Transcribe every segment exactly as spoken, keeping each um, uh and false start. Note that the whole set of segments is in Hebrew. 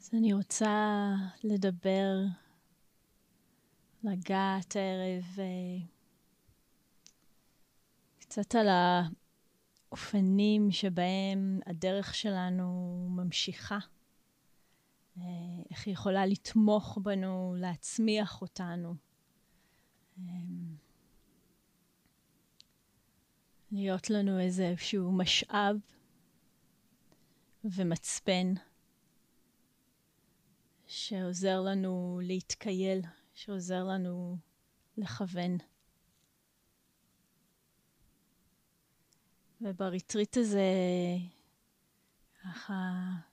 אז אני רוצה לדבר, לגעת הערב, קצת על האופנים שבהם הדרך שלנו ממשיכה. איך היא יכולה לתמוך בנו, להצמיח אותנו. להיות לנו איזשהו משאב ומצפן שעוזר לנו להתקייל, שעוזר לנו לכוון. ובריטריט הזה ככה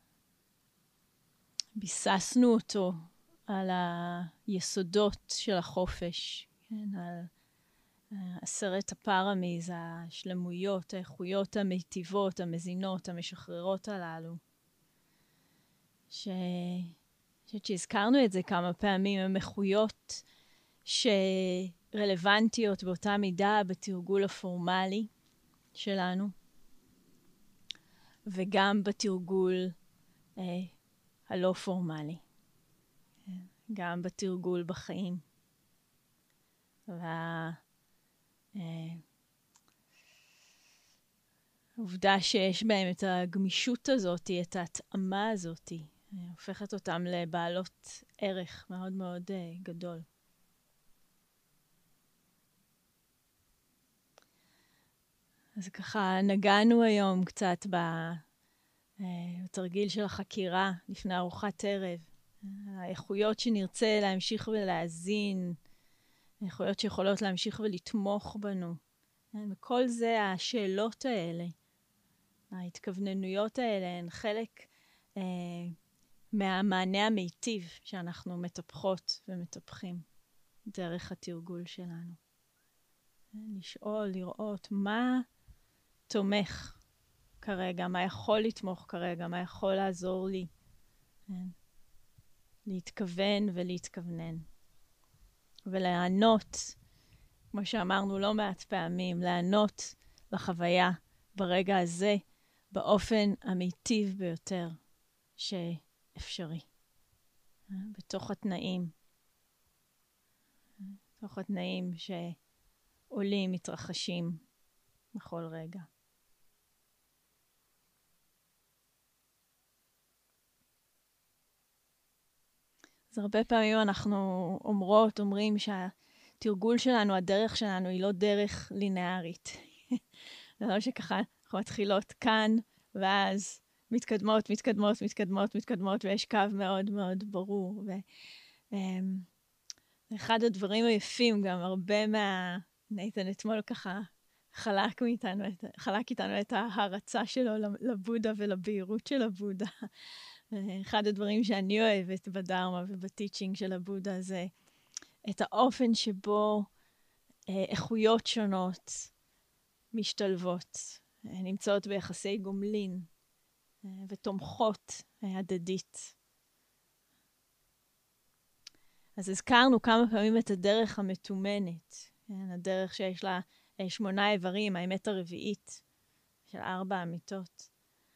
ביססנו אותו על היסודות של החופש, כן, על עשרת הפרמיז, השלמויות, האיכויות המיטיבות, המזינות, המשחררות הללו. ש... שהזכרנו את זה כמה פעמים, הם איכויות שרלוונטיות באותה מידה בתרגול הפורמלי שלנו, וגם בתרגול אה, הלא פורמלי, גם בתרגול בחיים. וה... העובדה שיש בהם את הגמישות הזאת, את ההתאמה הזאת, הופכת אותם לבעלות ערך מאוד מאוד uh, גדול. אז ככה נגענו היום קצת בתרגיל של החקירה לפני ארוחת ערב. האיכויות שנרצה להמשיך ולהזין, האיכויות שיכולות להמשיך ולתמוך בנו. וכל זה, השאלות האלה, ההתכווננויות האלה, הן חלק אה, מהמענה המיטיב שאנחנו מטפחות ומטפחים דרך התרגול שלנו. לשאול, לראות מה תומך כרגע, מה יכול לתמוך כרגע, מה יכול לעזור לי. להתכוון ולהתכוונן. ולענות, כמו שאמרנו לא מעט פעמים, לענות לחוויה ברגע הזה, באופן המיטיב ביותר שאפשרי. בתוך התנאים. בתוך התנאים שעולים, מתרחשים בכל רגע. אז הרבה פעמים אנחנו אומרות, אומרים שהתרגול שלנו, הדרך שלנו היא לא דרך לינארית. זה לא שככה אנחנו מתחילות כאן, ואז מתקדמות, מתקדמות, מתקדמות, מתקדמות, ויש קו מאוד מאוד ברור. ואחד הדברים היפים, גם הרבה מה... נייתן אתמול ככה חלק מאיתנו, חלק איתנו את ההרצה שלו לבודה ולבהירות של הבודה. אחד הדברים שאני אוהבת בדרמה ובטיצ'ינג של הבודה זה את האופן שבו איכויות שונות משתלבות, נמצאות ביחסי גומלין ותומכות הדדית. אז הזכרנו כמה פעמים את הדרך המתומנת, הדרך שיש לה שמונה איברים, האמת הרביעית של ארבע אמיתות.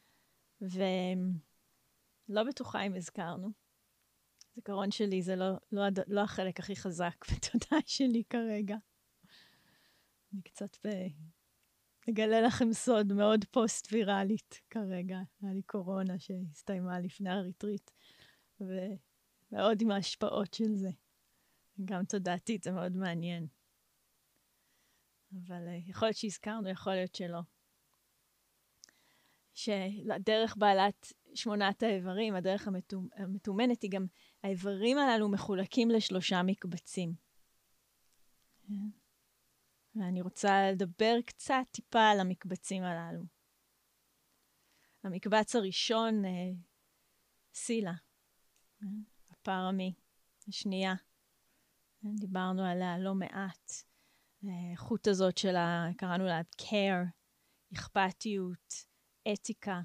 ולא בטוחה אם הזכרנו. זיכרון שלי זה לא, לא, לא החלק הכי חזק בתודעה שלי כרגע. אני קצת ב... אגלה לכם סוד מאוד פוסט-ויראלית כרגע. היה לי קורונה שהסתיימה לפני הריטריט, ומאוד עם ההשפעות של זה. גם תודעתית, זה מאוד מעניין. אבל יכול להיות שהזכרנו, יכול להיות שלא. שהדרך בעלת שמונת האיברים, הדרך המתומנת, היא גם, האיברים הללו מחולקים לשלושה מקבצים. ואני רוצה לדבר קצת טיפה על המקבצים הללו. המקבץ הראשון, סילה, הפרמי, השנייה. דיברנו עליה לא מעט. החוט הזאת שלה, קראנו לה care, אכפתיות, אתיקה.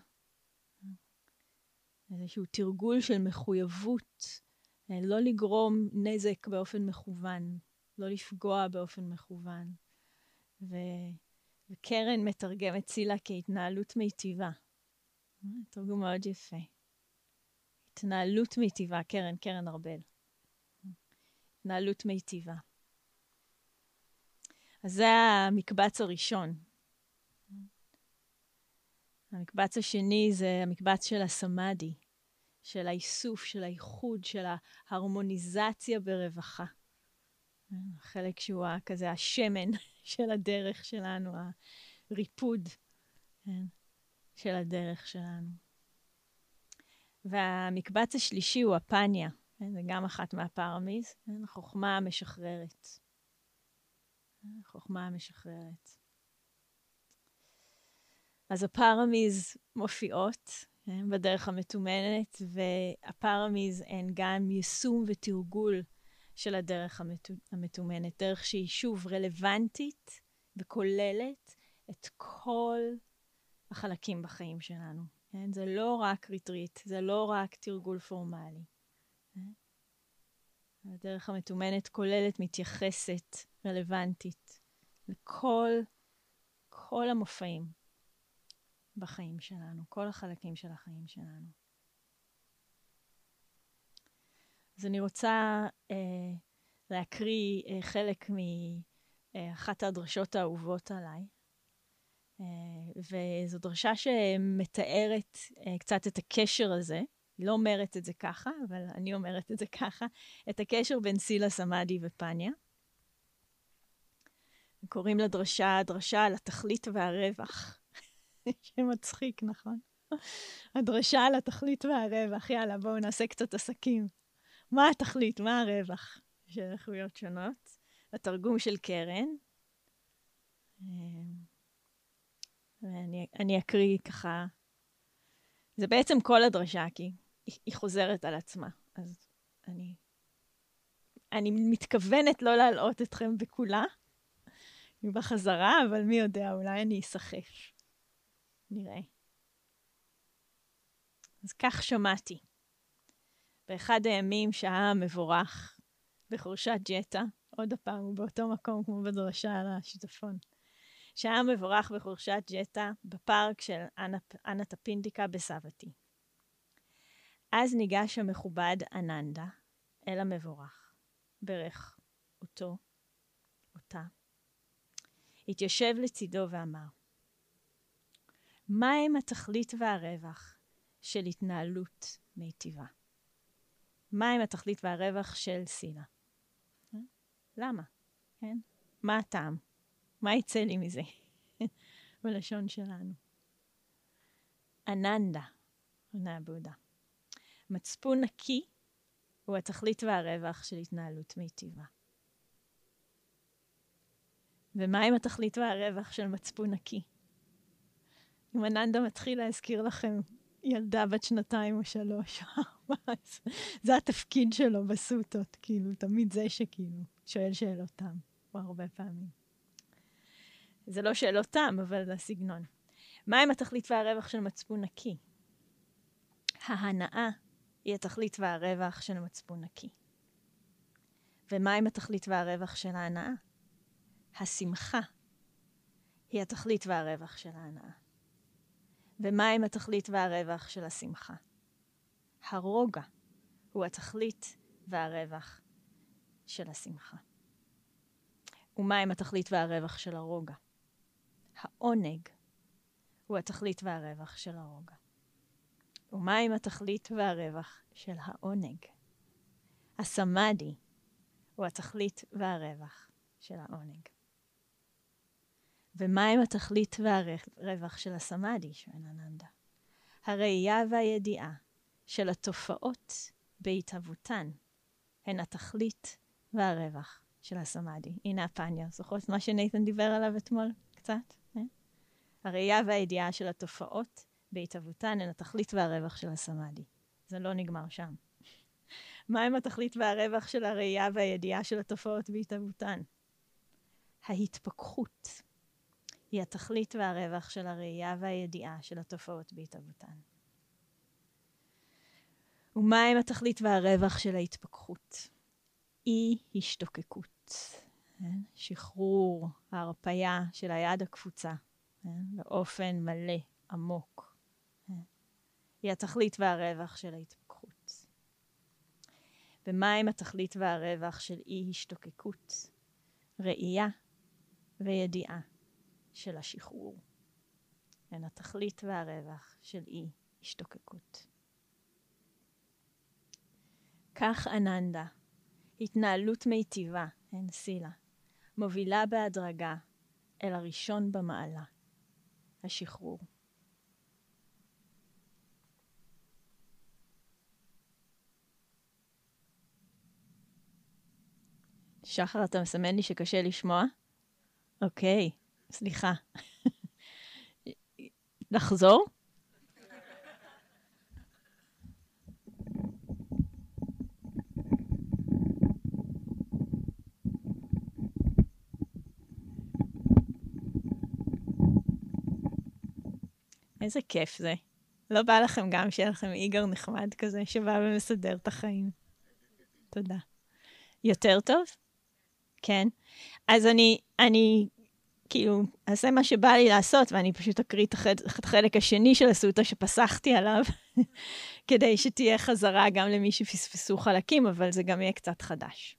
איזשהו תרגול של מחויבות, לא לגרום נזק באופן מכוון, לא לפגוע באופן מכוון. ו... וקרן מתרגמת סילה כהתנהלות מיטיבה. תרגום מאוד יפה. התנהלות מיטיבה, קרן, קרן ארבל. התנהלות מיטיבה. אז זה המקבץ הראשון. המקבץ השני זה המקבץ של הסמאדי, של האיסוף, של האיחוד, של ההרמוניזציה ברווחה. חלק שהוא כזה השמן של הדרך שלנו, הריפוד של הדרך שלנו. והמקבץ השלישי הוא הפניה, זה גם אחת מהפרמיז, החוכמה המשחררת. החוכמה המשחררת. אז הפרמיז מופיעות בדרך המתומנת, והפרמיז הן גם יישום ותרגול של הדרך המתומנת, דרך שהיא שוב רלוונטית וכוללת את כל החלקים בחיים שלנו. זה לא רק ריטריט, זה לא רק תרגול פורמלי. הדרך המתומנת כוללת, מתייחסת, רלוונטית לכל כל המופעים בחיים שלנו, כל החלקים של החיים שלנו. אז אני רוצה אה, להקריא אה, חלק מאחת הדרשות האהובות עליי, אה, וזו דרשה שמתארת אה, קצת את הקשר הזה, היא לא אומרת את זה ככה, אבל אני אומרת את זה ככה, את הקשר בין סילה, סמאדי ופניה. קוראים לדרשה, דרשה על התכלית והרווח. שמצחיק, נכון? הדרשה על התכלית והרווח. יאללה, בואו נעשה קצת עסקים. מה התכלית? מה הרווח? של איכויות שונות. התרגום של קרן. ואני אני אקריא ככה. זה בעצם כל הדרשה, כי היא, היא חוזרת על עצמה. אז אני, אני מתכוונת לא להלאות אתכם בכולה. בחזרה, אבל מי יודע, אולי אני אסחף. נראה. אז כך שמעתי. באחד הימים שעה מבורך בחורשת ג'טה, עוד הפעם הוא באותו מקום כמו בדרשה על השיטפון. שעה מבורך בחורשת ג'טה בפארק של אנטפינדיקה בסבתי. אז ניגש המכובד אננדה אל המבורך, ברך אותו, אותה. התיישב לצידו ואמר, מהם התכלית והרווח של התנהלות מיטיבה? מהם התכלית והרווח של סילה? למה? כן? מה הטעם? מה יצא לי מזה? בלשון שלנו. אננדה, עונה הבודה. מצפון נקי הוא התכלית והרווח של התנהלות מיטיבה. ומה עם התכלית והרווח של מצפון נקי? אם אננדה מתחיל להזכיר לכם ילדה בת שנתיים או שלוש, זה התפקיד שלו בסוטות, כאילו, תמיד זה שכאילו, שואל שאלותם, או הרבה פעמים. זה לא שאלותם, אבל זה הסגנון. מה עם התכלית והרווח של מצפון נקי? ההנאה היא התכלית והרווח של מצפון נקי. ומה עם התכלית והרווח של ההנאה? השמחה היא התכלית והרווח של ההנאה. ומה עם התכלית והרווח של השמחה? הרוגע הוא התכלית והרווח של השמחה. ומה עם התכלית והרווח של הרוגע? העונג הוא התכלית והרווח של הרוגע. ומה עם התכלית והרווח של העונג? הסמאדי הוא התכלית והרווח של העונג. ומה עם התכלית והרווח של הסמאדי, שואל אננדה? הראייה והידיעה של התופעות בהתהוותן הן התכלית והרווח של הסמאדי. הנה הפניה, זוכרות מה שנייתן דיבר עליו אתמול קצת? אה? הראייה והידיעה של התופעות בהתהוותן הן התכלית והרווח של הסמאדי. זה לא נגמר שם. מה עם התכלית והרווח של הראייה והידיעה של התופעות בהתהוותן? ההתפכחות היא התכלית והרווח של הראייה והידיעה של התופעות בהתהוותן. ומה עם התכלית והרווח של ההתפכחות? אי השתוקקות, שחרור, ההרפיה של היד הקפוצה, באופן מלא, עמוק. היא התכלית והרווח של ההתפכחות. ומהם התכלית והרווח של אי השתוקקות, ראייה וידיעה של השחרור. הן התכלית והרווח של אי השתוקקות. כך אננדה, התנהלות מיטיבה, הן סילה, מובילה בהדרגה אל הראשון במעלה, השחרור. שחר, אתה מסמן לי שקשה לשמוע? אוקיי, סליחה. לחזור? איזה כיף זה. לא בא לכם גם שיהיה לכם איגר נחמד כזה שבא ומסדר את החיים. תודה. יותר טוב? כן. אז אני, אני כאילו, אעשה מה שבא לי לעשות, ואני פשוט אקריא את החלק השני של הסוטה שפסחתי עליו, כדי שתהיה חזרה גם למי שפספסו חלקים, אבל זה גם יהיה קצת חדש.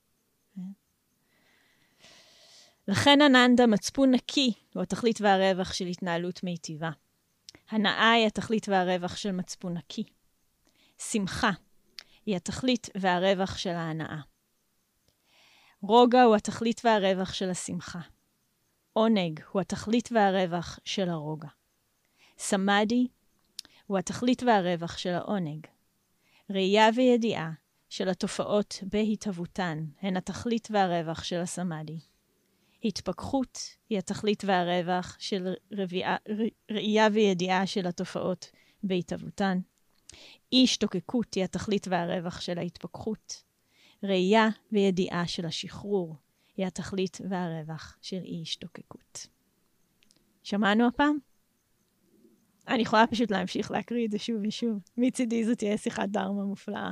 לכן אננדה, מצפון נקי הוא התכלית והרווח של התנהלות מיטיבה. הנאה היא התכלית והרווח של מצפון נקי. שמחה היא התכלית והרווח של ההנאה. רוגע הוא התכלית והרווח של השמחה. עונג הוא התכלית והרווח של הרוגע. סמאדי הוא התכלית והרווח של העונג. ראייה וידיעה של התופעות בהתהוותן הן התכלית והרווח של הסמאדי. התפכחות היא התכלית והרווח של רביעה, ראייה וידיעה של התופעות בהתהוותן. אי השתוקקות היא התכלית והרווח של ההתפכחות. ראייה וידיעה של השחרור היא התכלית והרווח של אי השתוקקות. שמענו הפעם? אני יכולה פשוט להמשיך להקריא את זה שוב ושוב. מצידי זאת תהיה שיחת דרמה מופלאה.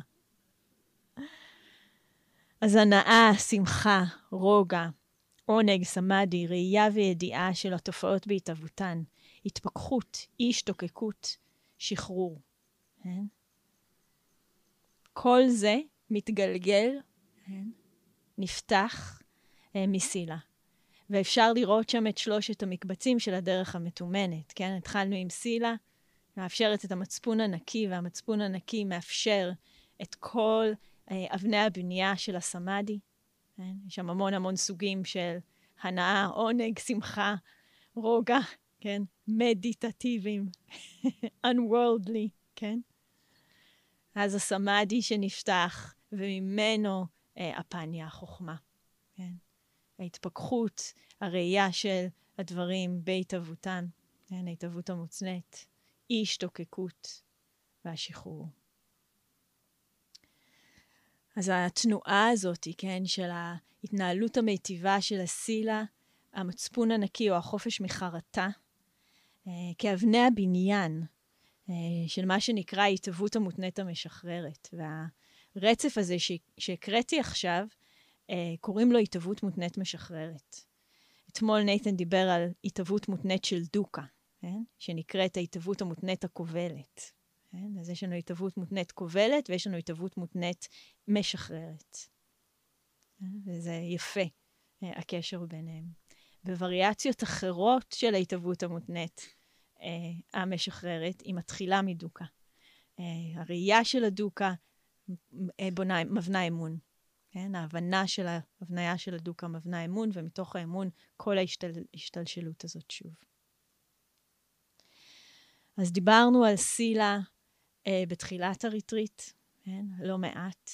אז הנאה, שמחה, רוגע, עונג, סמאדי, ראייה וידיעה של התופעות בהתהוותן, התפכחות, אי השתוקקות, שחרור. כל זה מתגלגל, נפתח מסילה. ואפשר לראות שם את שלושת המקבצים של הדרך המתומנת. כן? התחלנו עם סילה, מאפשרת את המצפון הנקי, והמצפון הנקי מאפשר את כל אבני הבנייה של הסמאדי. כן? יש שם המון המון סוגים של הנאה, עונג, שמחה, רוגע, כן? מדיטטיביים, unworldly, כן? אז הסמאדי שנפתח, וממנו אה, הפניה, החוכמה. כן? ההתפכחות, הראייה של הדברים בהתהוותן, כן? ההתהוות המוצנית, אי השתוקקות והשחרור. אז התנועה הזאת, כן, של ההתנהלות המיטיבה של הסילה, המצפון הנקי או החופש מחרטה, אה, כאבני הבניין אה, של מה שנקרא התהוות המותנית המשחררת. והרצף הזה ש- שהקראתי עכשיו, אה, קוראים לו התהוות מותנית משחררת. אתמול נייתן דיבר על התהוות מותנית של דוקה, כן? שנקראת ההתהוות המותנית הכובלת. כן? אז יש לנו התהוות מותנית כובלת, ויש לנו התהוות מותנית משחררת. כן? וזה יפה, הקשר ביניהם. בווריאציות אחרות של ההתהוות המותנית המשחררת, היא מתחילה מדוקה. הראייה של הדוקה בונה, מבנה אמון. כן? ההבנה של ההבניה של הדוקה מבנה אמון, ומתוך האמון כל ההשתלשלות הזאת שוב. אז דיברנו על סילה אה, בתחילת הריטריט, כן? לא מעט,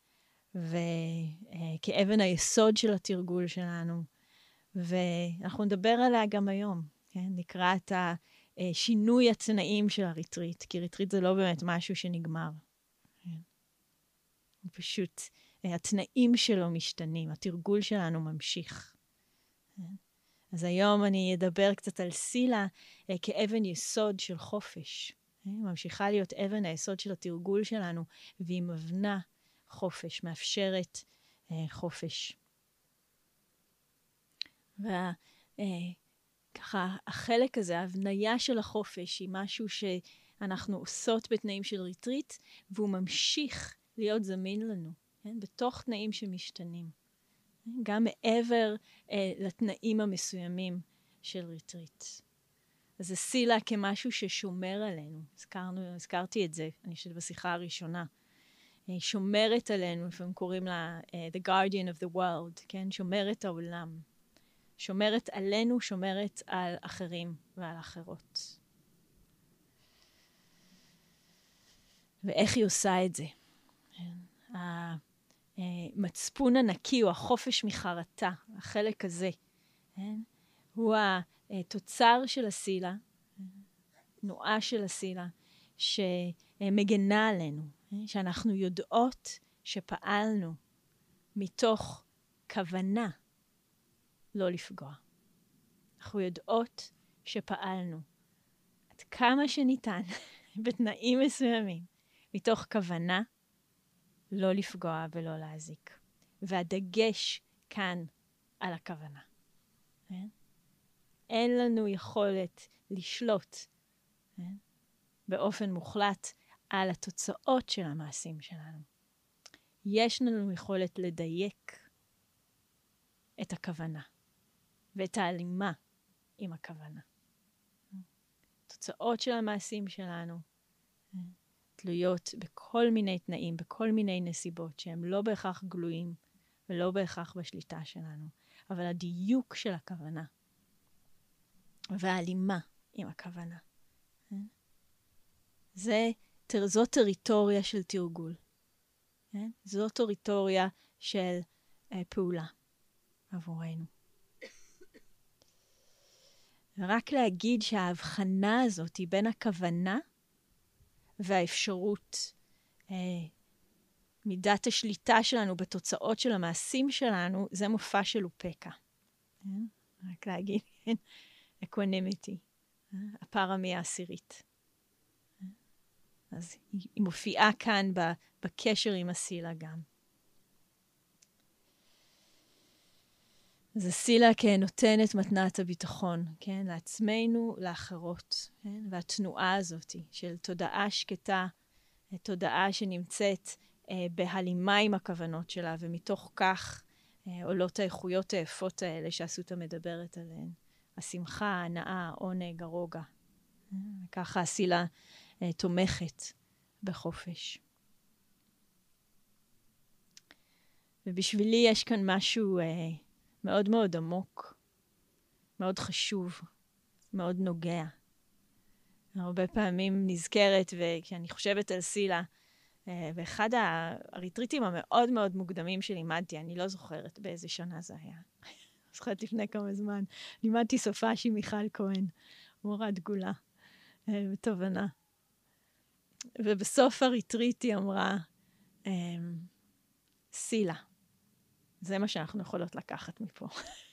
וכאבן אה, היסוד של התרגול שלנו, ואנחנו נדבר עליה גם היום, כן? נקרא את השינוי התנאים של הריטריט, כי ריטריט זה לא באמת משהו שנגמר. כן? הוא פשוט, אה, התנאים שלו משתנים, התרגול שלנו ממשיך. כן? אז היום אני אדבר קצת על סילה אה, כאבן יסוד של חופש. אה, ממשיכה להיות אבן היסוד של התרגול שלנו, והיא מבנה חופש, מאפשרת אה, חופש. וככה, אה, החלק הזה, ההבניה של החופש, היא משהו שאנחנו עושות בתנאים של ריטריט, והוא ממשיך להיות זמין לנו. כן? בתוך תנאים שמשתנים. גם מעבר אה, לתנאים המסוימים של ריטריט. אז הסילה כמשהו ששומר עלינו. הזכרנו, הזכרתי את זה, אני חושבת בשיחה הראשונה. היא שומרת עלינו, לפעמים קוראים לה uh, The Guardian of the World, כן? שומרת העולם. שומרת עלינו, שומרת על אחרים ועל אחרות. ואיך היא עושה את זה? המצפון הנקי או החופש מחרטה, החלק הזה, כן? הוא התוצר של הסילה, תנועה של הסילה, שמגנה עלינו, שאנחנו יודעות שפעלנו מתוך כוונה לא לפגוע. אנחנו יודעות שפעלנו עד כמה שניתן בתנאים מסוימים, מתוך כוונה לא לפגוע ולא להזיק. והדגש כאן על הכוונה. אין לנו יכולת לשלוט באופן מוחלט על התוצאות של המעשים שלנו. יש לנו יכולת לדייק את הכוונה ואת ההלימה עם הכוונה. תוצאות של המעשים שלנו תלויות בכל מיני תנאים, בכל מיני נסיבות שהם לא בהכרח גלויים ולא בהכרח בשליטה שלנו. אבל הדיוק של הכוונה וההלימה עם הכוונה. זה, זו טריטוריה של תרגול. זו טריטוריה של פעולה עבורנו. ורק להגיד שההבחנה הזאת היא בין הכוונה והאפשרות, אה, מידת השליטה שלנו בתוצאות של המעשים שלנו, זה מופע של אופקה. אה? רק להגיד, אקונימיטי, אה? הפרמי העשירית. אה? אז היא, היא מופיעה כאן ב, בקשר עם הסילה גם. אז הסילה כנותנת מתנת הביטחון, כן? לעצמנו, לאחרות, כן? והתנועה הזאת של תודעה שקטה, תודעה שנמצאת אה, בהלימה עם הכוונות שלה, ומתוך כך אה, עולות האיכויות היפות האלה שהסוטה מדברת עליהן. השמחה, ההנאה, העונג, הרוגע. אה, וככה הסילה אה, תומכת בחופש. ובשבילי יש כאן משהו אה, מאוד מאוד עמוק, מאוד חשוב, מאוד נוגע. הרבה פעמים נזכרת, וכשאני חושבת על סילה, ואחד הריטריטים המאוד מאוד מוקדמים שלימדתי, אני לא זוכרת באיזה שנה זה היה. זוכרת לפני כמה זמן, לימדתי סופאשי מיכל כהן, מורה דגולה, בתובנה. ובסוף הריטריט היא אמרה, סילה. זה מה שאנחנו יכולות לקחת מפה.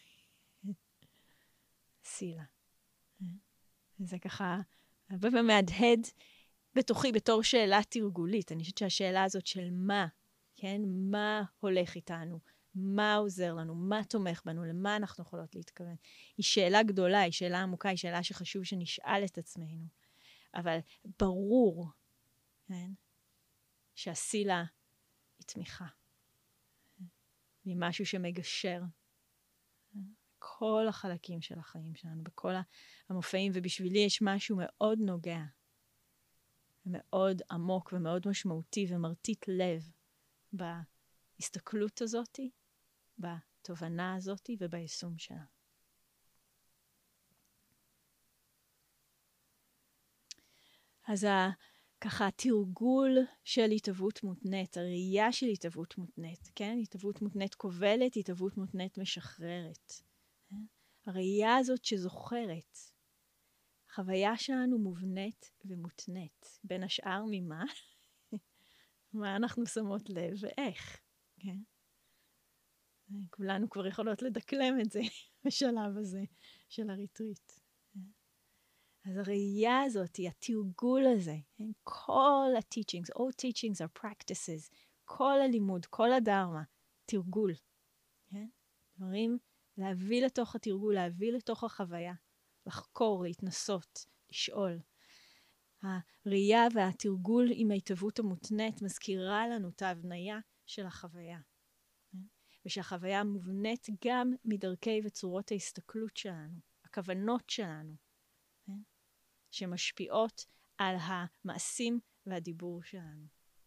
סילה. זה ככה, הרבה פעמים מהדהד בתוכי בתור שאלה תרגולית. אני חושבת שהשאלה הזאת של מה, כן? מה הולך איתנו? מה עוזר לנו? מה תומך בנו? למה אנחנו יכולות להתכוון? היא שאלה גדולה, היא שאלה עמוקה, היא שאלה שחשוב שנשאל את עצמנו. אבל ברור, כן? שהסילה היא תמיכה. היא משהו שמגשר. כל החלקים של החיים שלנו, בכל המופעים, ובשבילי יש משהו מאוד נוגע, מאוד עמוק ומאוד משמעותי ומרטיט לב בהסתכלות הזאת, בתובנה הזאת וביישום שלה. אז ככה התרגול של התהוות מותנית, הראייה של התהוות מותנית, כן? התהוות מותנית כובלת, התהוות מותנית משחררת. הראייה הזאת שזוכרת, החוויה שלנו מובנית ומותנית, בין השאר ממה? מה אנחנו שמות לב ואיך, כן? כולנו כבר יכולות לדקלם את זה בשלב הזה של הריטריט. אז הראייה הזאת, התרגול הזה, כל ה-teachings, all teachings are practices, כל הלימוד, כל הדרמה, תרגול. כן? דברים להביא לתוך התרגול, להביא לתוך החוויה, לחקור, להתנסות, לשאול. הראייה והתרגול עם ההתהוות המותנית מזכירה לנו את ההבניה של החוויה. ושהחוויה מובנית גם מדרכי וצורות ההסתכלות שלנו, הכוונות שלנו, שמשפיעות על המעשים והדיבור שלנו.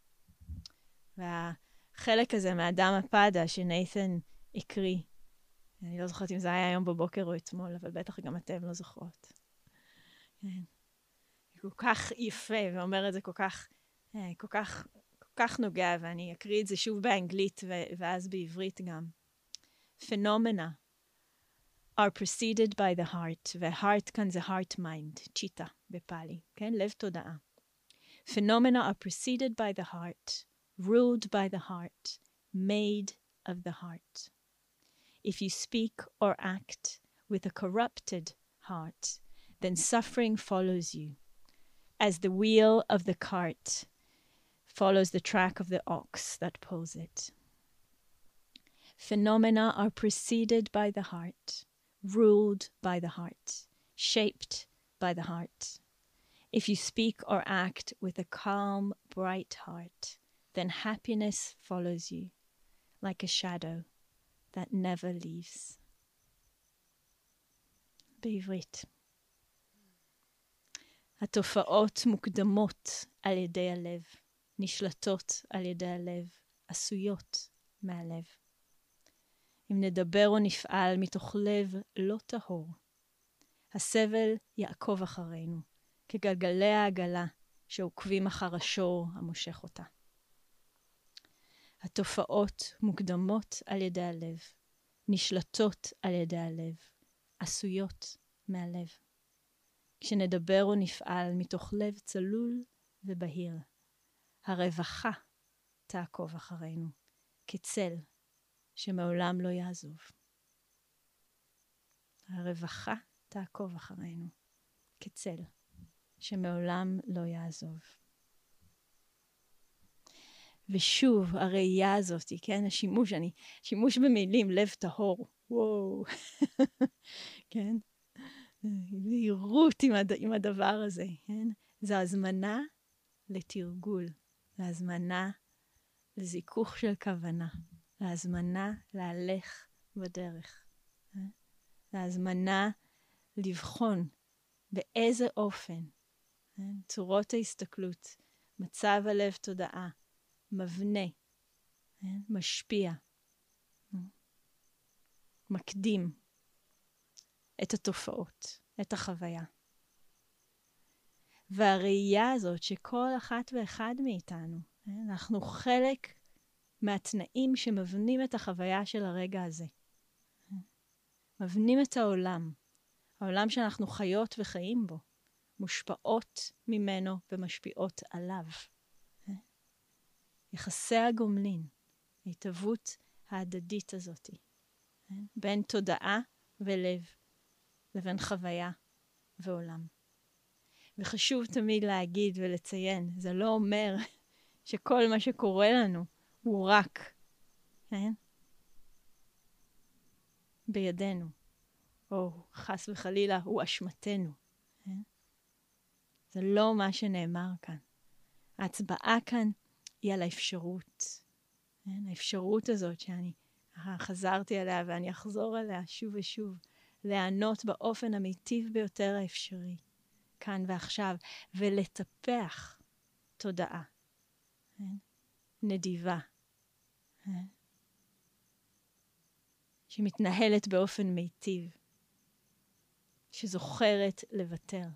והחלק הזה מהאדם הפדה שנייתן הקריא, אני לא זוכרת אם זה היה היום בבוקר או אתמול, אבל בטח גם אתם לא זוכרות. כן. כל כך יפה, ואומר את זה כל כך, כל כך, כל כך נוגע, ואני אקריא את זה שוב באנגלית ו- ואז בעברית גם. Phenomena are preceded by the heart, והheart כאן זה heart mind, צ'יטה בפאלי, כן? לב תודעה. Phenomena are preceded by the heart, ruled by the heart, made of the heart. If you speak or act with a corrupted heart, then suffering follows you, as the wheel of the cart follows the track of the ox that pulls it. Phenomena are preceded by the heart, ruled by the heart, shaped by the heart. If you speak or act with a calm, bright heart, then happiness follows you, like a shadow that never leaves. בעברית. התופעות מוקדמות על ידי הלב, נשלטות על ידי הלב, עשויות מהלב. אם נדבר או נפעל מתוך לב לא טהור, הסבל יעקוב אחרינו, כגלגלי העגלה שעוקבים אחר השור המושך אותה. התופעות מוקדמות על ידי הלב, נשלטות על ידי הלב, עשויות מהלב. כשנדבר או נפעל מתוך לב צלול ובהיר, הרווחה תעקוב אחרינו, כצל שמעולם לא יעזוב. הרווחה תעקוב אחרינו, כצל שמעולם לא יעזוב. ושוב, הראייה הזאת, כן, השימוש, אני, שימוש במילים, לב טהור, וואו, כן, בהירות עם, הד, עם הדבר הזה, כן, זו הזמנה לתרגול, זו הזמנה לזיכוך של כוונה, זו הזמנה להלך בדרך, זו הזמנה לבחון באיזה אופן, כן, צורות ההסתכלות, מצב הלב תודעה, מבנה, משפיע, מקדים את התופעות, את החוויה. והראייה הזאת שכל אחת ואחד מאיתנו, אנחנו חלק מהתנאים שמבנים את החוויה של הרגע הזה. מבנים את העולם, העולם שאנחנו חיות וחיים בו, מושפעות ממנו ומשפיעות עליו. יחסי הגומלין, ההתהוות ההדדית הזאת, בין תודעה ולב, לבין חוויה ועולם. וחשוב תמיד להגיד ולציין, זה לא אומר שכל מה שקורה לנו הוא רק, כן? בידינו, או חס וחלילה הוא אשמתנו. כן? זה לא מה שנאמר כאן. ההצבעה כאן היא על האפשרות. כן? האפשרות הזאת שאני חזרתי עליה ואני אחזור עליה שוב ושוב, לענות באופן המיטיב ביותר האפשרי, כאן ועכשיו, ולטפח תודעה. כן? נדיבה. כן? שמתנהלת באופן מיטיב. שזוכרת לוותר.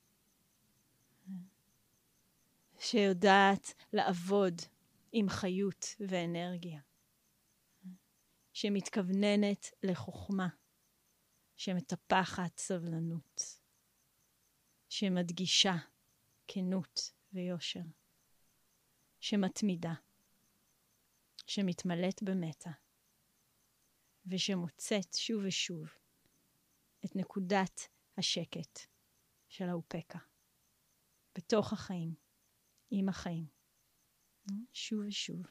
שיודעת לעבוד עם חיות ואנרגיה. שמתכווננת לחוכמה. שמטפחת סבלנות. שמדגישה כנות ויושר. שמתמידה. שמתמלאת במתע. ושמוצאת שוב ושוב את נקודת השקט של האופקה. בתוך החיים, עם החיים. שוב ושוב.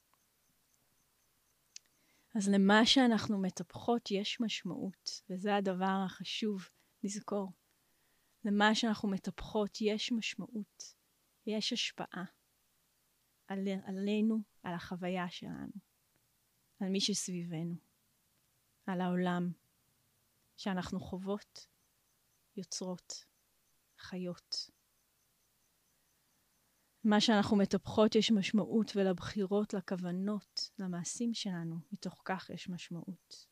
אז למה שאנחנו מטפחות יש משמעות, וזה הדבר החשוב לזכור. למה שאנחנו מטפחות יש משמעות, יש השפעה על, עלינו, על החוויה שלנו, על מי שסביבנו, על העולם שאנחנו חוות, יוצרות, חיות. מה שאנחנו מטפחות יש משמעות, ולבחירות, לכוונות, למעשים שלנו, מתוך כך יש משמעות.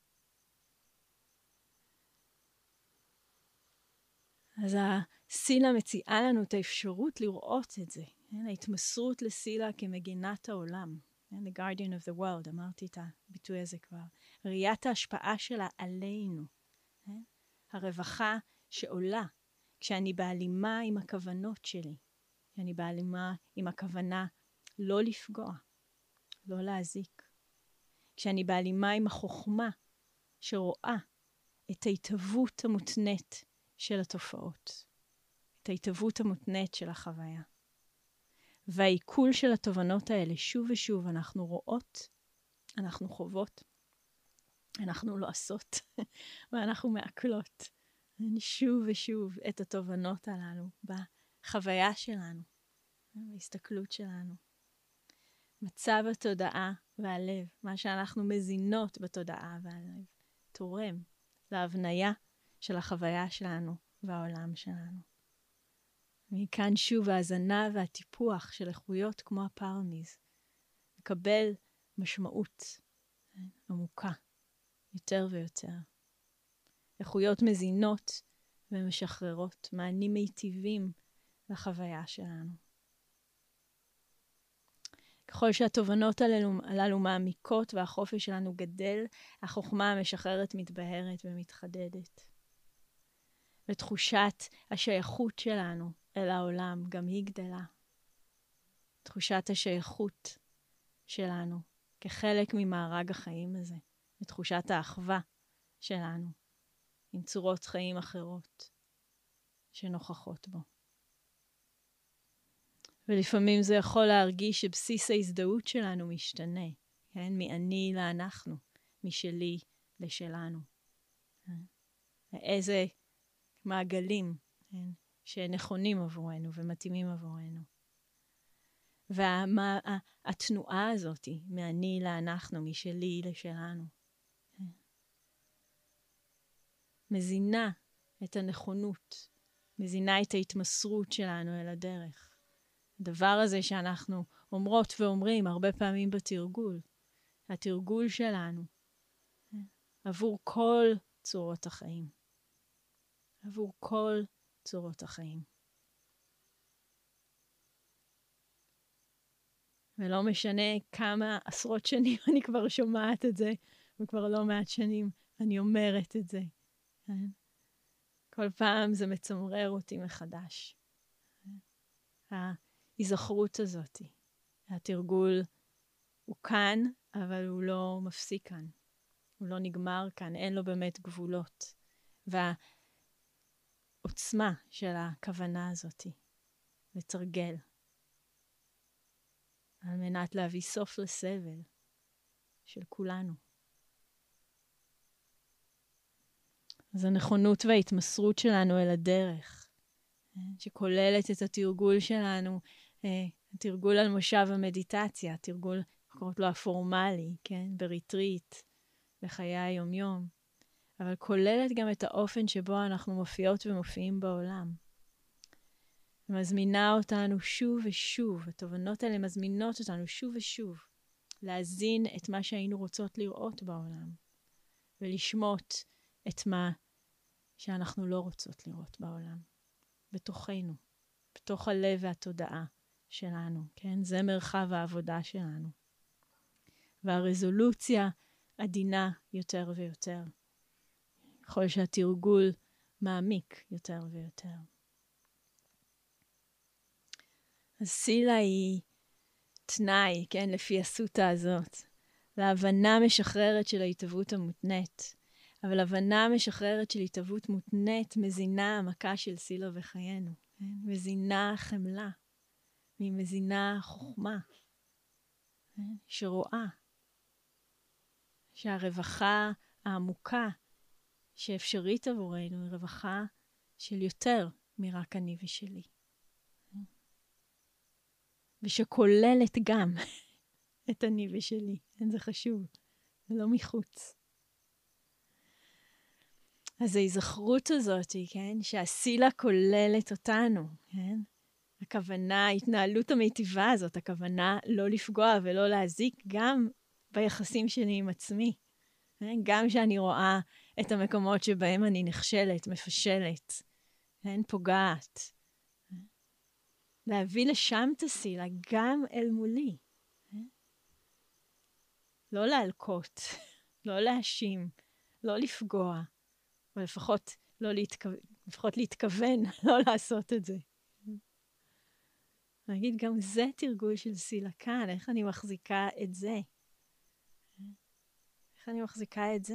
אז הסילה מציעה לנו את האפשרות לראות את זה, ההתמסרות לסילה כמגינת העולם, the guardian of the world, אמרתי את הביטוי הזה כבר, ראיית ההשפעה שלה עלינו, הרווחה שעולה כשאני בהלימה עם הכוונות שלי, כשאני בהלימה עם הכוונה לא לפגוע, לא להזיק, כשאני בהלימה עם החוכמה שרואה את ההתהוות המותנית של התופעות, את ההתהוות המותנית של החוויה. והעיכול של התובנות האלה, שוב ושוב אנחנו רואות, אנחנו חוות, אנחנו לא עשות, ואנחנו מעכלות. שוב ושוב את התובנות הללו בחוויה שלנו, בהסתכלות שלנו. מצב התודעה והלב, מה שאנחנו מזינות בתודעה והלב, תורם להבניה של החוויה שלנו והעולם שלנו. מכאן שוב ההזנה והטיפוח של איכויות כמו הפרמיז, מקבל משמעות עמוקה יותר ויותר. איכויות מזינות ומשחררות, מענים מיטיבים לחוויה שלנו. ככל שהתובנות הללו, הללו מעמיקות והחופש שלנו גדל, החוכמה המשחררת מתבהרת ומתחדדת. ותחושת השייכות שלנו אל העולם גם היא גדלה. תחושת השייכות שלנו כחלק ממארג החיים הזה, ותחושת האחווה שלנו עם צורות חיים אחרות שנוכחות בו. ולפעמים זה יכול להרגיש שבסיס ההזדהות שלנו משתנה, כן? מאני לאנחנו, משלי לשלנו. איזה מעגלים, כן? שנכונים עבורנו ומתאימים עבורנו. והתנועה הזאת, מאני לאנחנו, משלי לשלנו, כן? מזינה את הנכונות, מזינה את ההתמסרות שלנו אל הדרך. הדבר הזה שאנחנו אומרות ואומרים הרבה פעמים בתרגול, התרגול שלנו עבור כל צורות החיים, עבור כל צורות החיים. ולא משנה כמה עשרות שנים אני כבר שומעת את זה, וכבר לא מעט שנים אני אומרת את זה. כל פעם זה מצמרר אותי מחדש. ההיזכרות הזאת, התרגול הוא כאן, אבל הוא לא מפסיק כאן. הוא לא נגמר כאן, אין לו באמת גבולות. והעוצמה של הכוונה הזאת, לתרגל, על מנת להביא סוף לסבל של כולנו. אז הנכונות וההתמסרות שלנו אל הדרך, שכוללת את התרגול שלנו, התרגול על מושב המדיטציה, התרגול, קוראים לו הפורמלי, כן? בריטריט, בחיי היומיום, אבל כוללת גם את האופן שבו אנחנו מופיעות ומופיעים בעולם. מזמינה אותנו שוב ושוב, התובנות האלה מזמינות אותנו שוב ושוב, להזין את מה שהיינו רוצות לראות בעולם, ולשמות את מה שאנחנו לא רוצות לראות בעולם, בתוכנו, בתוך הלב והתודעה שלנו, כן? זה מרחב העבודה שלנו. והרזולוציה עדינה יותר ויותר, ככל שהתרגול מעמיק יותר ויותר. אז סילה היא תנאי, כן, לפי הסוטה הזאת, להבנה משחררת של ההתהוות המותנית. אבל הבנה משחררת של התהוות מותנית מזינה העמקה של סילה וחיינו. כן? מזינה חמלה, ממזינה חוכמה, כן? שרואה שהרווחה העמוקה שאפשרית עבורנו היא רווחה של יותר מרק אני ושלי. ושכוללת גם את אני ושלי. זה חשוב. זה לא מחוץ. אז ההיזכרות הזאת, כן? שהסילה כוללת אותנו, כן? הכוונה, ההתנהלות המיטיבה הזאת, הכוונה לא לפגוע ולא להזיק גם ביחסים שלי עם עצמי. כן? גם שאני רואה את המקומות שבהם אני נכשלת, מפשלת, כן? פוגעת. להביא לשם את הסילה גם אל מולי. כן? לא להלקות, לא להאשים, לא לפגוע. או לפחות, לא להתכו... לפחות להתכוון, לא לעשות את זה. אני אגיד, גם זה תרגול של סילה כאן, איך אני מחזיקה את זה? איך אני מחזיקה את זה?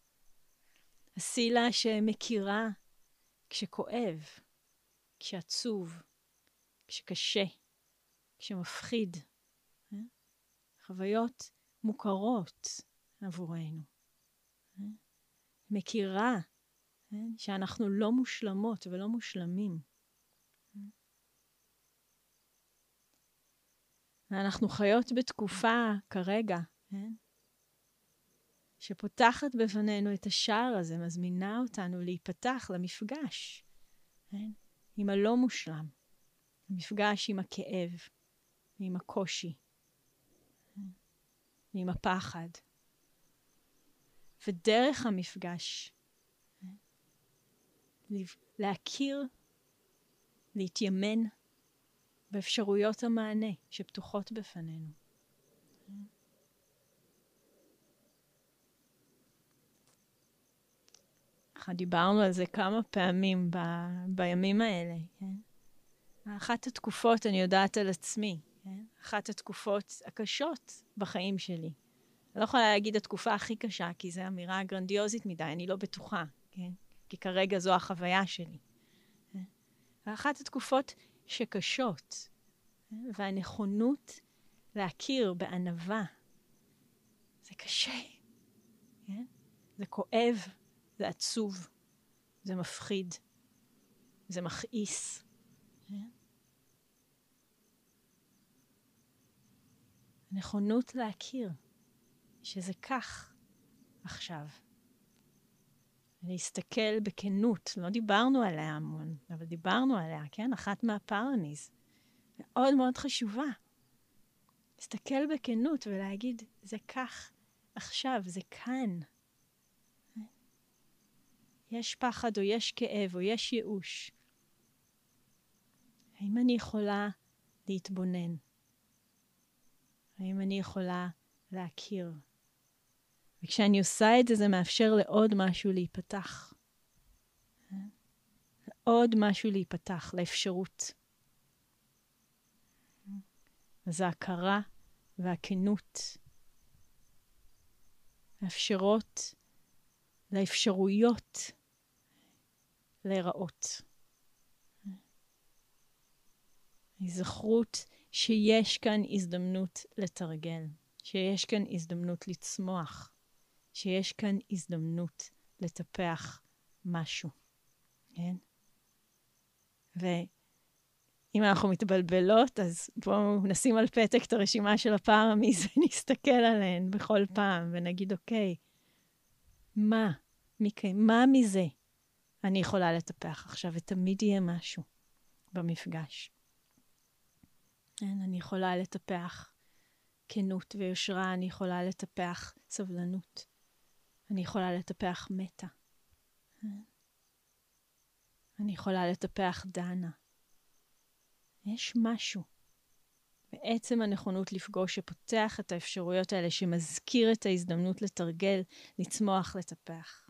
הסילה שמכירה כשכואב, כשעצוב, כשקשה, כשמפחיד. חוויות מוכרות עבורנו. מכירה שאנחנו לא מושלמות ולא מושלמים. אנחנו חיות בתקופה כרגע, שפותחת בפנינו את השער הזה, מזמינה אותנו להיפתח למפגש עם הלא מושלם, המפגש עם הכאב, עם הקושי, עם הפחד. ודרך המפגש, להכיר, להתיימן באפשרויות המענה שפתוחות בפנינו. דיברנו על זה כמה פעמים ב- בימים האלה. כן? אחת התקופות, אני יודעת על עצמי, כן? אחת התקופות הקשות בחיים שלי. אני לא יכולה להגיד התקופה הכי קשה, כי זו אמירה גרנדיוזית מדי, אני לא בטוחה, כן? כי כרגע זו החוויה שלי. אחת התקופות שקשות, והנכונות להכיר בענווה, זה קשה, כן? זה כואב, זה עצוב, זה מפחיד, זה מכעיס. כן? הנכונות להכיר שזה כך עכשיו. להסתכל בכנות, לא דיברנו עליה המון, אבל דיברנו עליה, כן? אחת מהפרניז. מאוד מאוד חשובה. להסתכל בכנות ולהגיד, זה כך עכשיו, זה כאן. יש פחד או יש כאב או יש ייאוש. האם אני יכולה להתבונן? האם אני יכולה להכיר? וכשאני עושה את זה, זה מאפשר לעוד משהו להיפתח. עוד משהו להיפתח, לאפשרות. אז ההכרה והכנות מאפשרות לאפשרויות להיראות. הזכרות שיש כאן הזדמנות לתרגל, שיש כאן הזדמנות לצמוח, שיש כאן הזדמנות לטפח משהו. כן? ואם אנחנו מתבלבלות, אז בואו נשים על פתק את הרשימה של הפרמיז ונסתכל עליהן בכל פעם ונגיד, אוקיי, מה, מכי, מה מזה אני יכולה לטפח עכשיו? ותמיד יהיה משהו במפגש. כן, אני יכולה לטפח כנות ויושרה, אני יכולה לטפח סבלנות. אני יכולה לטפח מתה. אני יכולה לטפח דנה. יש משהו. בעצם הנכונות לפגוש שפותח את האפשרויות האלה, שמזכיר את ההזדמנות לתרגל, לצמוח, לטפח.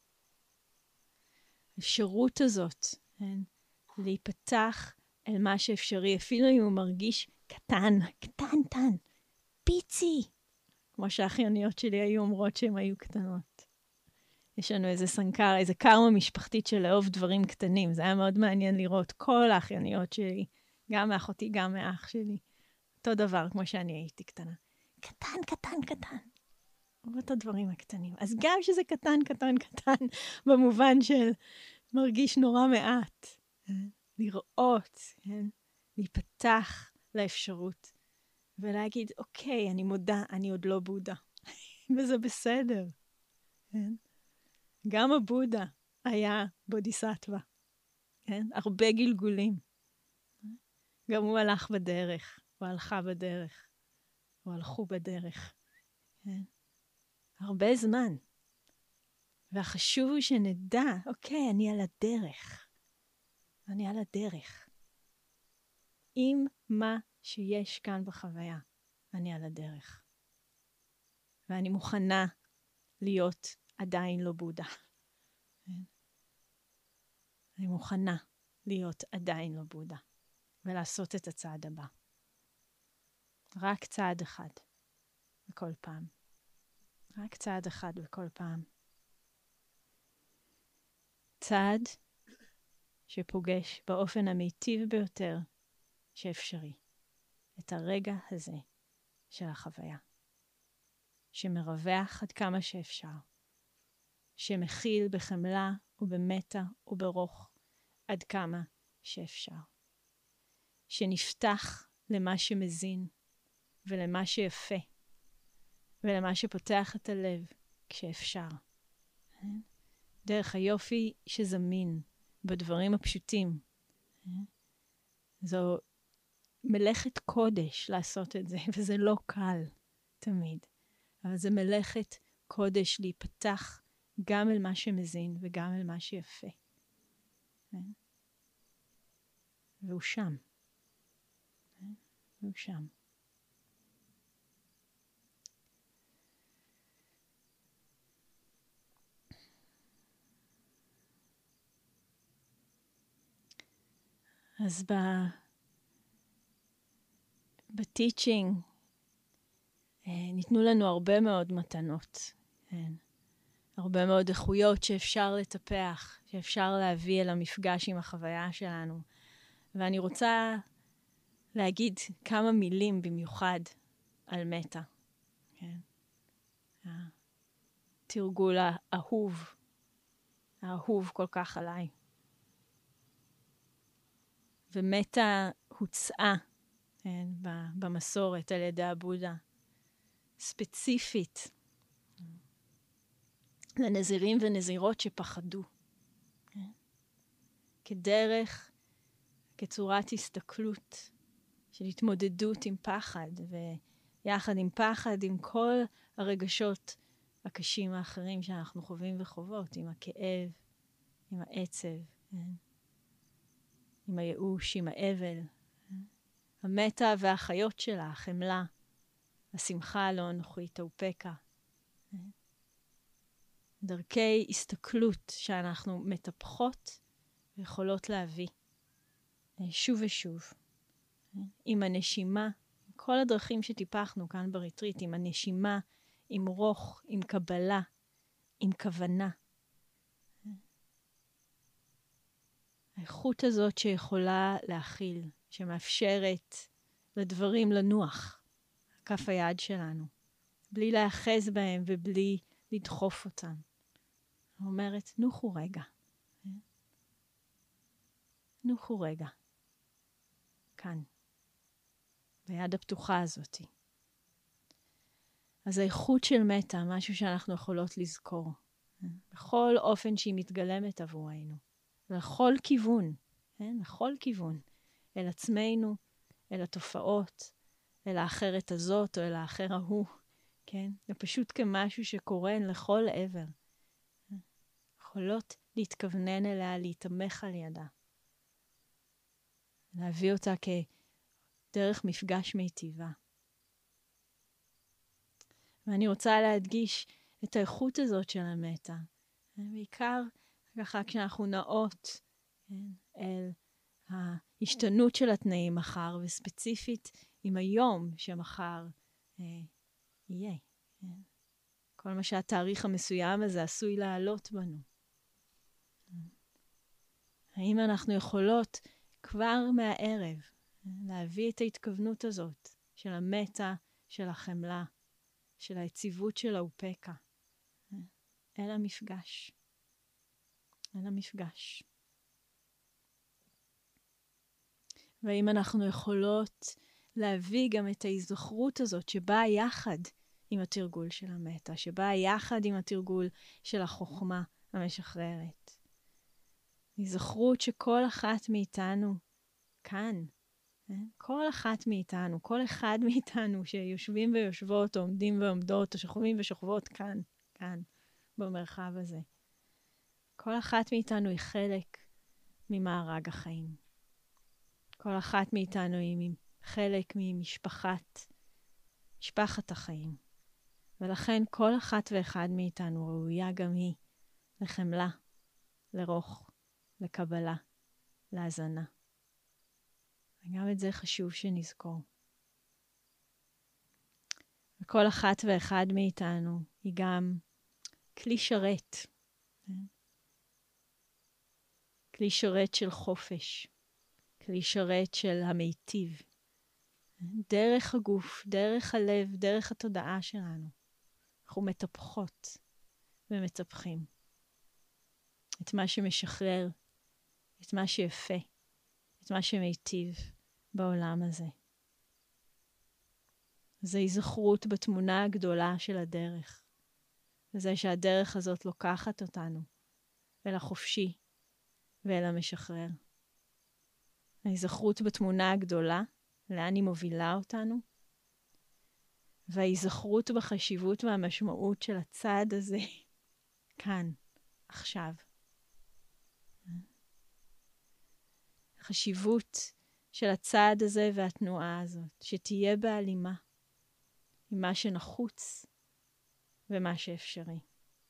האפשרות הזאת, כן, להיפתח אל מה שאפשרי, אפילו אם הוא מרגיש קטן, קטן, קטן, פיצי, כמו שהאחייניות שלי היו אומרות שהן היו קטנות. יש לנו איזה סנקר, איזה קרמה משפחתית של לאהוב דברים קטנים. זה היה מאוד מעניין לראות כל האחייניות שלי, גם מאחותי, גם מאח שלי. אותו דבר כמו שאני הייתי קטנה. קטן, קטן, קטן. אוהבות את הדברים הקטנים. אז גם שזה קטן, קטן, קטן, במובן של מרגיש נורא מעט. לראות, כן? להיפתח לאפשרות, ולהגיד, אוקיי, אני מודה, אני עוד לא בודה. וזה בסדר. כן? גם הבודה היה בודיסטווה. כן? הרבה גלגולים. גם הוא הלך בדרך, הוא הלכה בדרך, הוא הלכו בדרך. כן? הרבה זמן. והחשוב הוא שנדע, אוקיי, אני על הדרך. אני על הדרך. עם מה שיש כאן בחוויה, אני על הדרך. ואני מוכנה להיות עדיין לא בודה. אני מוכנה להיות עדיין לא בודה. ולעשות את הצעד הבא. רק צעד אחד בכל פעם. רק צעד אחד בכל פעם. צעד שפוגש באופן המיטיב ביותר שאפשרי. את הרגע הזה של החוויה. שמרווח עד כמה שאפשר. שמכיל בחמלה ובמטה וברוך עד כמה שאפשר. שנפתח למה שמזין ולמה שיפה ולמה שפותח את הלב כשאפשר. דרך היופי שזמין בדברים הפשוטים. זו מלאכת קודש לעשות את זה, וזה לא קל תמיד. אבל זה מלאכת קודש להיפתח גם אל מה שמזין וגם אל מה שיפה. והוא שם. והוא שם. אז ב... בטיצ'ינג ניתנו לנו הרבה מאוד מתנות. כן. הרבה מאוד איכויות שאפשר לטפח, שאפשר להביא אל המפגש עם החוויה שלנו. ואני רוצה להגיד כמה מילים במיוחד על מטה. כן. התרגול האהוב, האהוב כל כך עליי. ומטה הוצאה כן, במסורת על ידי הבודה, ספציפית לנזירים ונזירות שפחדו. כן. כדרך, כצורת הסתכלות של התמודדות עם פחד, ויחד עם פחד, עם כל הרגשות הקשים האחרים שאנחנו חווים וחוות, עם הכאב, עם העצב, כן. עם הייאוש, עם האבל, המטה והחיות שלה, החמלה, השמחה הלא אנוכית, האופקה. דרכי הסתכלות שאנחנו מטפחות ויכולות להביא שוב ושוב. עם הנשימה, עם כל הדרכים שטיפחנו כאן בריטריט, עם הנשימה, עם רוך, עם קבלה, עם כוונה. האיכות הזאת שיכולה להכיל, שמאפשרת לדברים לנוח, כף היד שלנו, בלי להאחז בהם ובלי לדחוף אותם. אומרת, נוחו רגע. נוחו רגע. כאן. ביד הפתוחה הזאת. אז האיכות של מטה, משהו שאנחנו יכולות לזכור. בכל אופן שהיא מתגלמת עבורנו. לכל כיוון. לכל כיוון. אל עצמנו, אל התופעות, אל האחרת הזאת או אל האחר ההוא. כן? זה פשוט כמשהו שקורן לכל עבר. יכולות להתכוונן אליה, להתאמך על ידה. להביא אותה כדרך מפגש מיטיבה. ואני רוצה להדגיש את האיכות הזאת של המטה. בעיקר ככה כשאנחנו נעות כן, אל ההשתנות של התנאים מחר, וספציפית עם היום שמחר אה, יהיה. כן. כל מה שהתאריך המסוים הזה עשוי לעלות בנו. האם אנחנו יכולות כבר מהערב להביא את ההתכוונות הזאת של המטה, של החמלה, של היציבות של האופקה, אל המפגש. על המפגש. ואם אנחנו יכולות להביא גם את ההיזכרות הזאת שבאה יחד עם התרגול של המטה, שבאה יחד עם התרגול של החוכמה המשחררת. היזכרות שכל אחת מאיתנו כאן, כל אחת מאיתנו, כל אחד מאיתנו שיושבים ויושבות, או עומדים ועומדות, או שוכבים ושוכבות כאן, כאן, במרחב הזה. כל אחת מאיתנו היא חלק ממארג החיים. כל אחת מאיתנו היא חלק ממשפחת, משפחת החיים. ולכן כל אחת ואחד מאיתנו ראויה גם היא לחמלה, לרוך, לקבלה, להזנה. וגם את זה חשוב שנזכור. וכל אחת ואחד מאיתנו היא גם כלי שרת. כלי שרת של חופש. כלי שרת של המיטיב. דרך הגוף, דרך הלב, דרך התודעה שלנו. אנחנו מטפחות ומטפחים. את מה שמשחרר, את מה שיפה, את מה שמיטיב בעולם הזה. זו היזכרות בתמונה הגדולה של הדרך. וזה שהדרך הזאת לוקחת אותנו אל החופשי ואל המשחרר. ההיזכרות בתמונה הגדולה, לאן היא מובילה אותנו, וההיזכרות בחשיבות והמשמעות של הצעד הזה, כאן, עכשיו. החשיבות של הצעד הזה והתנועה הזאת, שתהיה בהלימה עם מה שנחוץ ומה שאפשרי.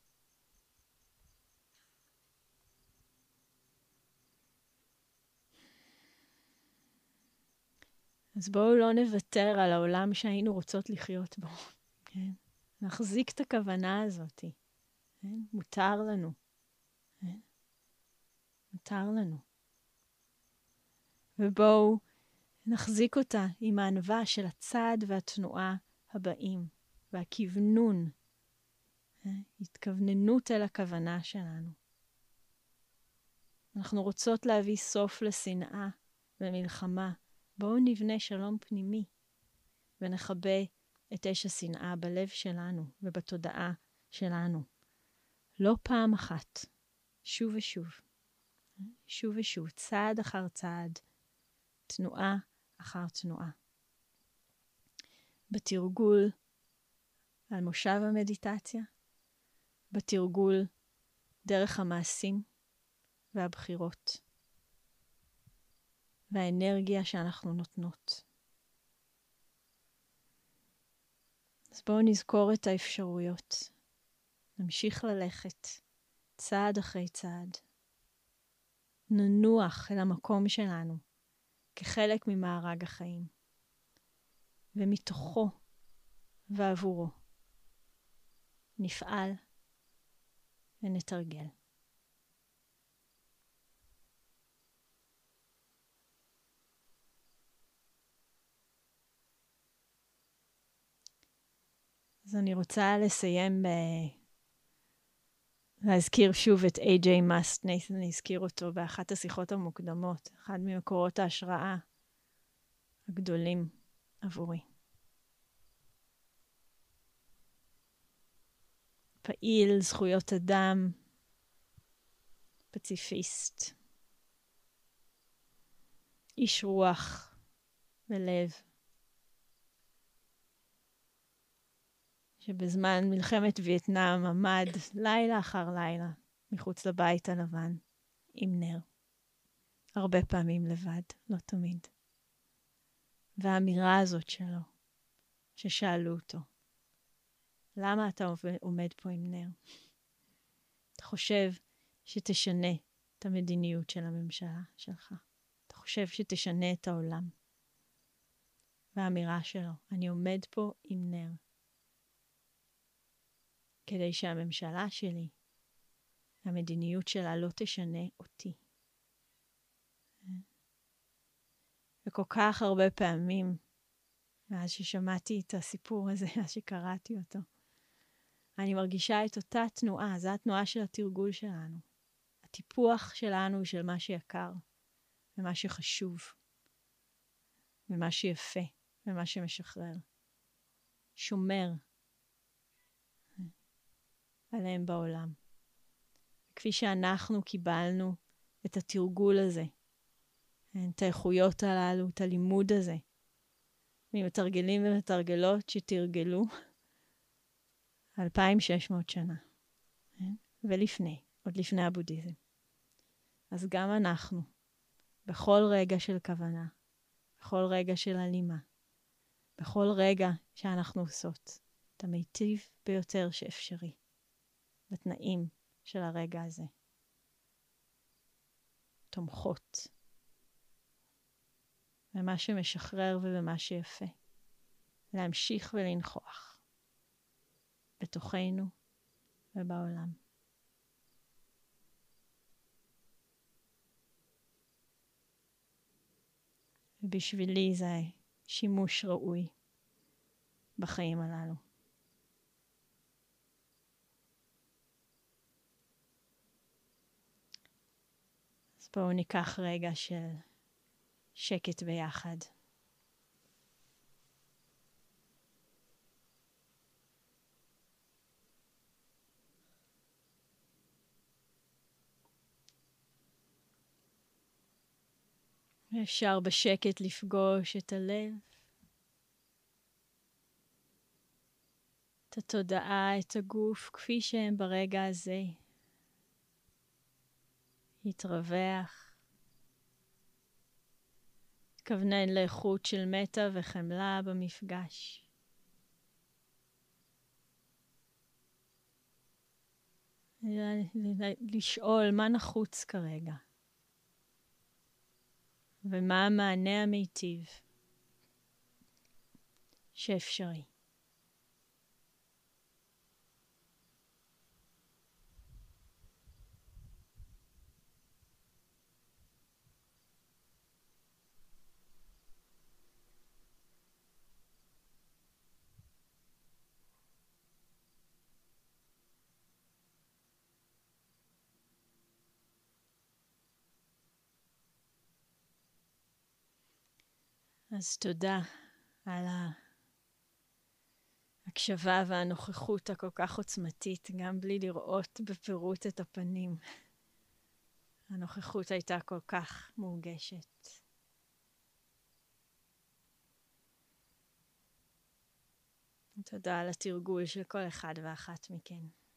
אז בואו לא נוותר על העולם שהיינו רוצות לחיות בו. כן? נחזיק את הכוונה הזאת. כן? מותר לנו. כן? מותר לנו. ובואו נחזיק אותה עם הענווה של הצעד והתנועה הבאים, והכוונון, התכווננות אל הכוונה שלנו. אנחנו רוצות להביא סוף לשנאה ומלחמה. בואו נבנה שלום פנימי, ונחבא את אש השנאה בלב שלנו ובתודעה שלנו. לא פעם אחת, שוב ושוב, שוב ושוב, צעד אחר צעד, תנועה אחר תנועה. בתרגול על מושב המדיטציה, בתרגול דרך המעשים והבחירות, והאנרגיה שאנחנו נותנות. אז בואו נזכור את האפשרויות. נמשיך ללכת צעד אחרי צעד. ננוח אל המקום שלנו כחלק ממארג החיים. ומתוכו ועבורו נפעל ונתרגל. אז אני רוצה לסיים ב... להזכיר שוב את איי ג'יי מאסט. נייתן הזכיר אותו באחת השיחות המוקדמות, אחד ממקורות ההשראה הגדולים עבורי. פעיל זכויות אדם, פציפיסט, איש רוח ולב, שבזמן מלחמת וייטנאם עמד לילה אחר לילה מחוץ לבית הלבן עם נר. הרבה פעמים לבד, לא תמיד. והאמירה הזאת שלו, ששאלו אותו, למה אתה עומד פה עם נר? אתה חושב שתשנה את המדיניות של הממשלה שלך. אתה חושב שתשנה את העולם. והאמירה שלו, אני עומד פה עם נר. כדי שהממשלה שלי, המדיניות שלה לא תשנה אותי. וכל כך הרבה פעמים, מאז ששמעתי את הסיפור הזה, מאז שקראתי אותו, אני מרגישה את אותה תנועה, זו התנועה של התרגול שלנו. טיפוח שלנו של מה שיקר, ומה שחשוב, ומה שיפה, ומה שמשחרר. שומר עליהם בעולם. כפי שאנחנו קיבלנו את התרגול הזה, את האיכויות הללו, את הלימוד הזה, ממתרגלים ומתרגלות שתרגלו אלפיים ושש מאות שנה, ולפני, עוד לפני הבודהיזם. אז גם אנחנו, בכל רגע של כוונה, בכל רגע של הלימה, בכל רגע שאנחנו עושות את המיטיב ביותר שאפשרי, בתנאים של הרגע הזה. תומכות במה שמשחרר ובמה שיפה. להמשיך ולנכוח בתוכנו ובעולם. ובשבילי זה שימוש ראוי בחיים הללו. אז בואו ניקח רגע של שקט ביחד. אפשר בשקט לפגוש את הלב, את התודעה, את הגוף, כפי שהם ברגע הזה. יתרווח, תכוונן לאיכות של מטה וחמלה במפגש. לשאול מה נחוץ כרגע, ומה המענה המיטיב שאפשרי. אז תודה על ההקשבה והנוכחות הכל כך עוצמתית, גם בלי לראות בפירוט את הפנים. הנוכחות הייתה כל כך מורגשת. תודה על התרגול של כל אחד ואחת מכן.